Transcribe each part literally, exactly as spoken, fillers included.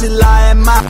vacilar é má.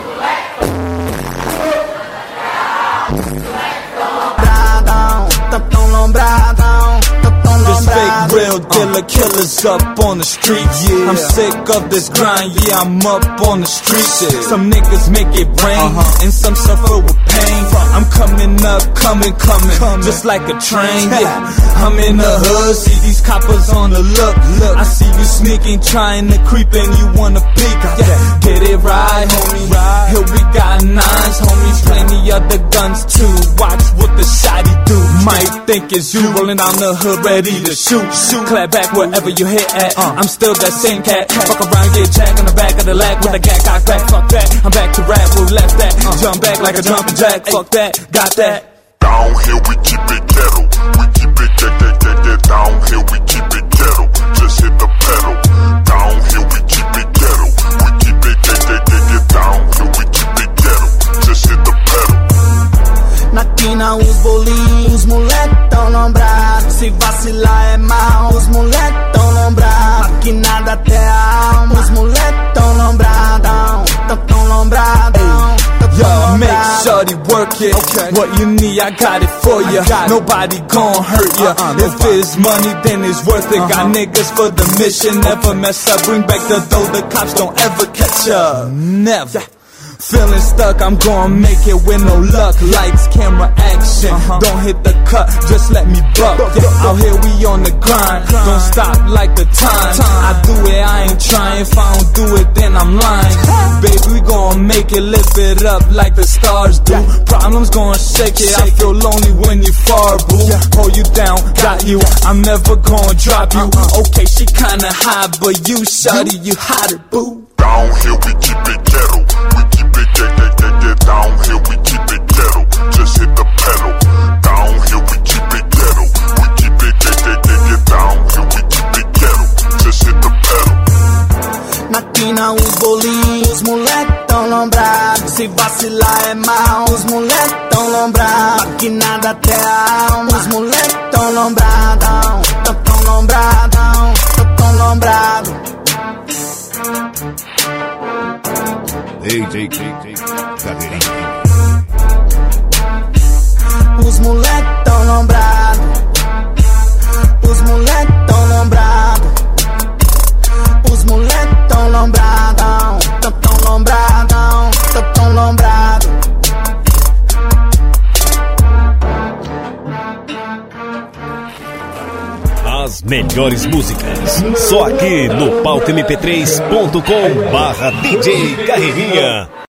Tá tão lombradão, tá tão lombradão. This fake real dealer killers up on the streets. Yeah. I'm sick of this grind, yeah, I'm up on the streets. Yeah. Some niggas make it rain, uh-huh. and some suffer with pain. I'm coming up, coming, coming, coming. Just like a train, yeah. I'm in the hood, see these coppers on the look, look. I see you sneaking, trying to creep and you wanna peek, yeah. Get it right, homie, right. Here we got nines, homies, plenty other guns too. Watch what the shotty do. Might think it's you rolling down the hood, ready to shoot, shoot. Clap back wherever you hit at. Uh, I'm still that same cat. Fuck around, get jack on the back of the leg with a gat, got crack. Fuck that, I'm back to rap. Who left that? Uh, Jump back like a jumping jack. Fuck that, got that. Down here we keep it ghetto. We keep it get get get get down here we keep it ghetto. Just hit the pedal. Down here we keep it ghetto. We keep it get get get get down here we keep it ghetto. Just hit the pedal. Na quina os bolinhos, os moleque tão lombrados. Se vacilar é mal, os moleque tão lombrados. Aqui nada até a alma, os moleque tão lombradão. Tão tão lombradão. Yo, make sure they work it. Okay. What you need, I got it for ya. Nobody gon' hurt ya. Uh-uh, if it's money, then it's worth it. Uh-huh. Got niggas for the mission, never mess up. Bring back the dough, the cops don't ever catch ya. Never. Yeah. Feeling stuck, I'm gonna make it with no luck. Lights, camera, action. Uh-huh. Don't hit the cut, just let me buck. Yeah, out here we on the grind. Don't stop like the time. I do it, I ain't trying. If I don't do it, then I'm lying. Baby, we gonna make it, lift it up like the stars do. Problems gonna shake it. I feel lonely when you far, boo. Hold you down, got you. I'm never gonna drop you. Okay, she kinda high, but you shawty, you hotter, boo. Down here we keep it ghetto. We keep it get get get get down here we keep it ghetto. Just hit the pedal. Down here we keep it ghetto. We keep it get get get get down here we keep it ghetto. Just hit the pedal. Na quina os bolinhos, os moleque tão lombrados. Se vacilar é mal, os moleque tão lombrados. Aqui nada até a alma, os moleque tão lombradão. Tão tão lombradão, tão tão lombrado. D J Carreirinha. Os moleque tão lombrado. Os moleque tão lombrado. Os moleque tão lombradão. Tão tão lombradão. Tão tão lombrado. As melhores músicas, só aqui no palco m p três ponto com barra D J Carreirinha.